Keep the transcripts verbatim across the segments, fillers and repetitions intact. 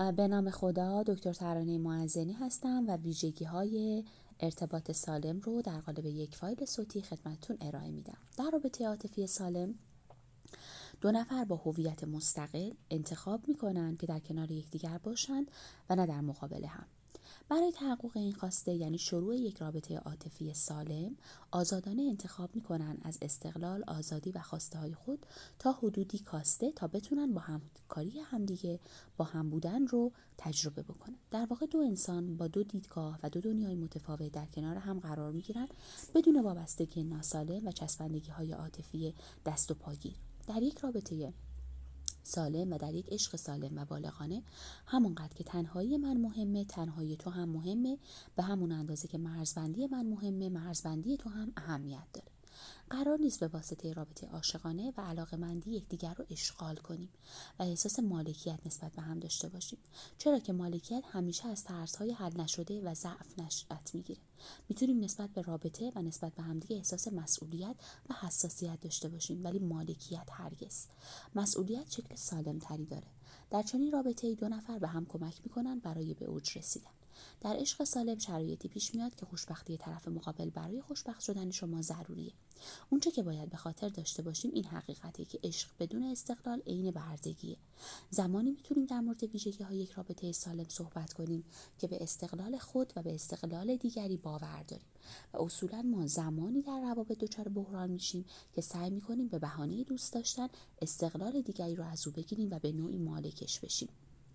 به نام خدا، دکتر ترانه معزنی هستم و ویژگی‌های ارتباط سالم رو در قالب یک فایل صوتی خدمتتون ارائه میدم. در رابطه عاطفی سالم دو نفر با هویت مستقل انتخاب میکنن که در کنار یکدیگر باشند و نه در مقابل هم. برای تحقق این خواسته، یعنی شروع یک رابطه عاطفی سالم، آزادانه انتخاب میکنن از استقلال، آزادی و خواسته های خود تا حدودی کاسته تا بتونن با همکاری همدیگه با هم بودن رو تجربه بکنن. در واقع دو انسان با دو دیدگاه و دو دنیای متفاوت در کنار هم قرار میگیرن بدون وابستگی ناسالم و چسبندگی های عاطفی دست و پاگیر. در یک رابطه سالم و در یک عشق سالم و بالغانه، همونقدر که تنهایی من مهمه، تنهایی تو هم مهمه، به همون اندازه که مرزبندی من مهمه، مرزبندی تو هم اهمیت داره. قرار نیست به واسطه رابطه عاشقانه و علاقه‌مندی یکدیگر رو اشغال کنیم و احساس مالکیت نسبت به هم داشته باشیم، چرا که مالکیت همیشه از ترس‌های حل نشده و ضعف نشأت میگیره. میتونیم نسبت به رابطه و نسبت به همدیگه احساس مسئولیت و حساسیت داشته باشیم، ولی مالکیت هرگز. مسئولیت شکل سالم تری داره. در چنین رابطه‌ای دو نفر به هم کمک میکنن برای به اوج رسیدن. در عشق سالم شرایطی پیش میاد که خوشبختی طرف مقابل برای خوشبخت شدن شما ضروریه. اونچه که باید به خاطر داشته باشیم این حقیقته که عشق بدون استقلال عین بردگیه. زمانی میتونیم در مورد ویژگی‌های یک رابطه سالم صحبت کنیم که به استقلال خود و به استقلال دیگری باور داریم و اصولاً ما زمانی در روابط دچار بحران میشیم که سعی میکنیم به بهانه دوست داشتن استقلال دیگری رو از او بگیریم و به نوعی مالکش بشیم.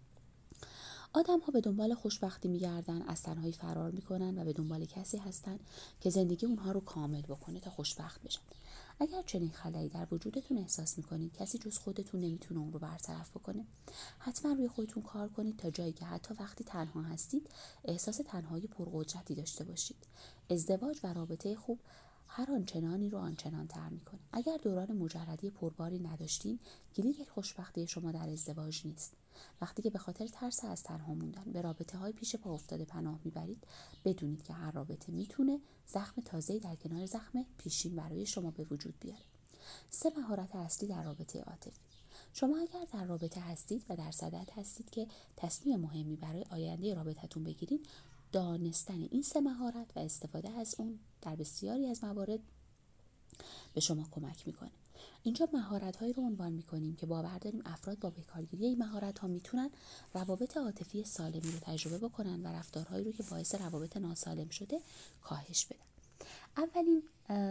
آدم ها به دنبال خوشبختی میگردن، از تنهایی فرار میکنن و به دنبال کسی هستن که زندگی اونها رو کامل بکنه تا خوشبخت بشن. اگر چنین خلایی در وجودتون احساس میکنید کسی جز خودتون نمیتونه اون رو برطرف بکنه، حتما روی خودتون کار کنید تا جایی که حتی وقتی تنها هستید احساس تنهایی پرقدرتی داشته باشید. ازدواج و رابطه خوب هر آنچنانی رو آنچنان تر میکنه. اگر دوران مجردی پرباری نداشتین، کلید خوشبختی شما در ازدواج نیست. وقتی که به خاطر ترس از تنها موندن به رابطه های پیش پا افتاده پناه میبرید، بدونید که هر رابطه میتونه زخم تازه‌ای در کنار زخم پیشین برای شما به وجود بیاره. سه مهارت اصلی در رابطه عاطفی. شما اگر در رابطه هستید و در صدد هستید که تصمیم مهمی برای آینده رابطتون بگیرید، دانستن این سه مهارت و استفاده از اون در بسیاری از موارد به شما کمک میکنه. اینجا مهارت‌هایی رو عنوان می‌کنیم که باور داریم افراد با بکارگیری این مهارت‌ها میتونن روابط عاطفی سالمی رو تجربه بکنن و رفتارهایی رو که باعث روابط ناسالم شده کاهش بدن. اولین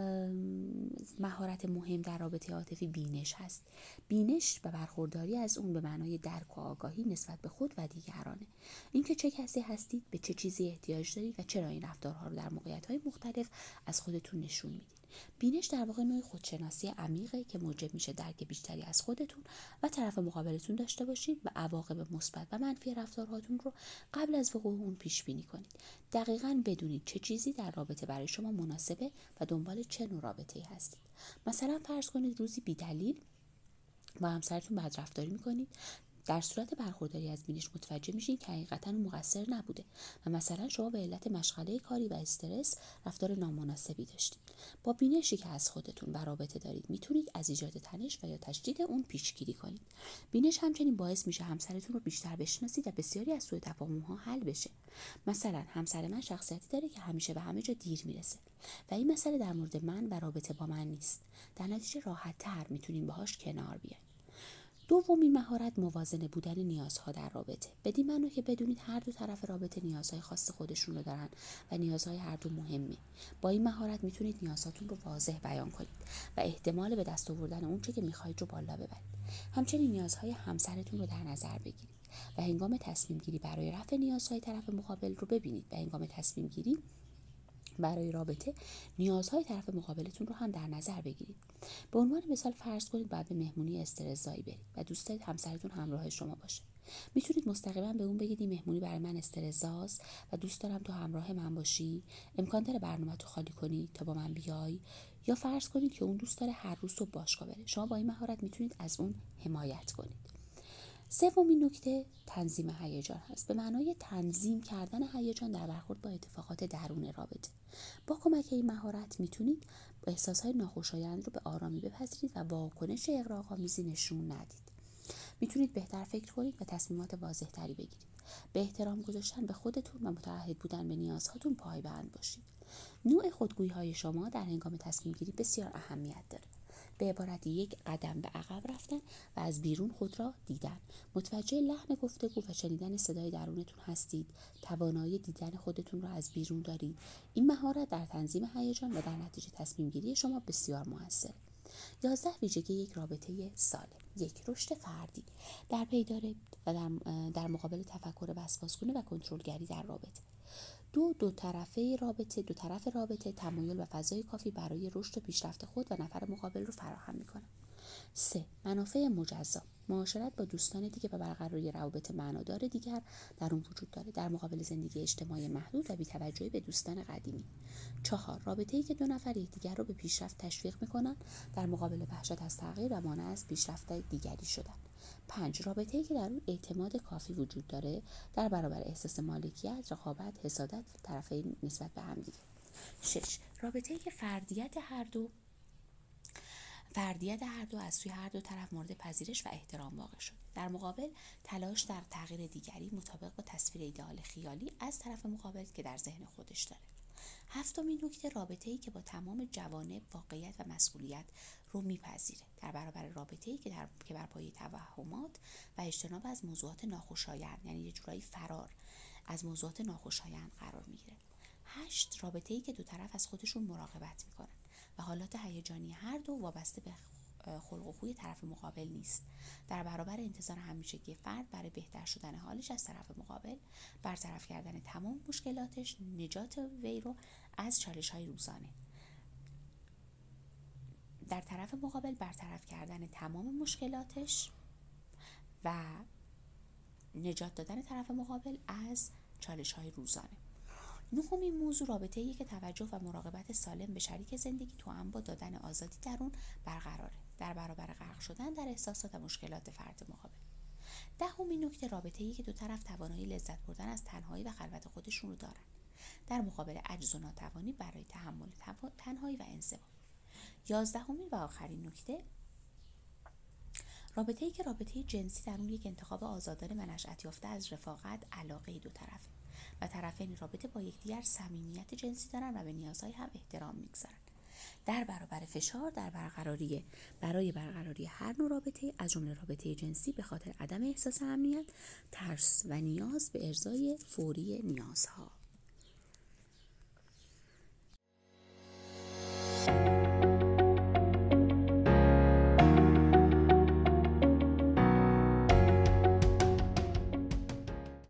مهارت مهم در رابطه عاطفی بینش هست. بینش و برخورداری از اون به معنای درک و آگاهی نسبت به خود و دیگرانه. اینکه چه کسی هستید، به چه چیزی احتیاج دارید و چرا این رفتارها رو در موقعیت‌های مختلف از خودتون نشون میدید. بینش در واقع نوع خودشناسی عمیقه که موجب میشه درک بیشتری از خودتون و طرف مقابلتون داشته باشید و عواقب مثبت و منفی رفتارهاتون رو قبل از وقوع اون پیش بینی کنید. دقیقاً بدونید چه چیزی در رابطه برای شما مناسبه و دنبال چه نوع رابطه‌ای هستید. مثلا فرض کنید روزی بی‌دلیل با همسرتون بدرفتاری میکنید. در صورت برخورداری از بینش متوجه میشین که حقیقتاً اون مقصر نبوده و مثلا شما به علت مشغله کاری و استرس رفتار نامناسبی داشتید. با بینشی که از خودتون و رابطه دارید میتونید از ایجاد تنش و یا تشدید اون پیشگیری کنید. بینش همچنین باعث میشه همسرتون رو بیشتر بشناسید و بسیاری از سوء تفاهم‌ها حل بشه. مثلا همسر من شخصیتی داره که همیشه به همه جا دیر میرسه و این مسئله در مورد من و رابطه با من نیست. در نتیجه راحت‌تر میتونیم باهاش کنار بیایم. دومین مهارت موازنه بودن نیازها در رابطه. بدین معنی که بدونید هر دو طرف رابطه نیازهای خاص خودشون رو دارن و نیازهای هر دو مهمه. با این مهارت میتونید نیازهاتون رو واضح بیان کنید و احتمال به دست آوردن اون چه که میخواید رو بالا ببرید. همچنین نیازهای همسرتون رو در نظر بگیرید و هنگام تصمیم گیری برای رفع نیازهای طرف مقابل رو ببینید و هنگام تصمیم گیری برای رابطه نیازهای طرف مقابلتون رو هم در نظر بگیرید. به عنوان مثال فرض کنید باید به مهمونی استرس‌زایی برید و دوست دارید همسرتون همراه شما باشه. میتونید مستقیما به اون بگید این مهمونی برای من استرس‌زاست و دوست دارم تو همراه من باشی. امکان داره برنامه‌تو خالی کنی تا با من بیای؟ یا فرض کنید که اون دوست داره هر روز صبح باشگاه بره. شما با این مهارت میتونید از اون حمایت کنید. سومین نکته تنظیم هیجان هست. به معنای تنظیم کردن هیجان در برخورد با اتفاقات درون رابطه. با کمک این مهارت میتونید احساسهای ناخوشایند رو به آرامی بپذیرید و واکنش اغراق‌آمیزی نشون ندید. میتونید بهتر فکر کنید و تصمیمات واضح‌تری بگیرید. به احترام گذاشتن به خودتون و متعهد بودن به نیازهاتون پایبند باشید. نوع خودگویی های شما در هنگام تصمیم گیری بسیار اهمیت داره. به عبارت یک قدم به عقب رفتن و از بیرون خود را دیدن. متوجه لحن گفتگو و شنیدن صدای درونتون هستید. توانایی دیدن خودتون را از بیرون دارید. این مهارت در تنظیم هیجان و در نتیجه تصمیم گیری شما بسیار موثره. یازده ویژگی یک رابطه سالم. یک، رشد فردی در پیداره و در, در مقابل تفکر وسواسگونه و کنترلگری در رابطه. دو، دو طرفه رابطه دو طرف رابطه تمایل و فضای کافی برای رشد و پیشرفت خود و نفر مقابل رو فراهم میکنه. سه، منافع مجزا، معاشرت با دوستان دیگه و برقراری روابط معنادار دیگر در اون وجود داره در مقابل زندگی اجتماعی محدود و بی‌توجهی به دوستان قدیمی. چهار، رابطه‌ای که دو نفر یکدیگر رو به پیشرفت تشویق میکنن در مقابل وحشت از تغییر و مانع از پیشرفت دیگری شدن. پنج، رابطه‌ای که در اون اعتماد کافی وجود داره در برابر احساس مالکیت، رقابت، حسادت طرفین نسبت به هم دیگه. شش، رابطه‌ای که فردیت هر دو فردیت هر دو از سوی هر دو طرف مورد پذیرش و احترام واقع شد. در مقابل تلاش در تغییر دیگری مطابق با تصویر ایدئال خیالی از طرف مقابل که در ذهن خودش داره. هفتمین نکته، رابطه‌ای که با تمام جوانب واقعیت و مسئولیت رو میپذیره در برابر رابطه‌ای که در که بر پایه توهمات و اجتناب از موضوعات ناخوشایند، یعنی یه جورایی فرار از موضوعات ناخوشایند قرار میگیره. هشت، رابطه‌ای که دو طرف از خودشون مراقبت میکنن و حالات هیجانی هر دو وابسته به خلق و خوی طرف مقابل نیست. در برابر انتظار همیشگی فرد برای بهتر شدن حالش از طرف مقابل، برطرف کردن تمام مشکلاتش، نجات وی رو از چالش‌های روزانه. در طرف مقابل برطرف کردن تمام مشکلاتش و نجات دادن طرف مقابل از چالش‌های روزانه. نهمین موضوع، رابطه‌ای که توجه و مراقبت سالم به شریک زندگی توأم با دادن آزادی در اون برقراره در برابر غرق شدن در احساسات و مشکلات فرد مقابل. دهمین نکته، رابطه‌ای که دو طرف توانایی لذت بردن از تنهایی و خلوت خودشون رو دارن در مقابل عجز و ناتوانی برای تحمل تنهایی و انزوا. یازدهمین و آخرین نکته، رابطه‌ای که رابطه جنسی در اون یک انتخاب آزادانه و نشأت یافته از رفاقت، علاقه دو طرفه و طرفین رابطه با یکدیگر صمیمیت جنسی دارن و به نیازهای هم احترام میگذارن. در برابر فشار در برقراری برای برقراری هر نوع رابطه از جمله رابطه جنسی به خاطر عدم احساس امنیت، ترس و نیاز به ارضای فوری نیازها.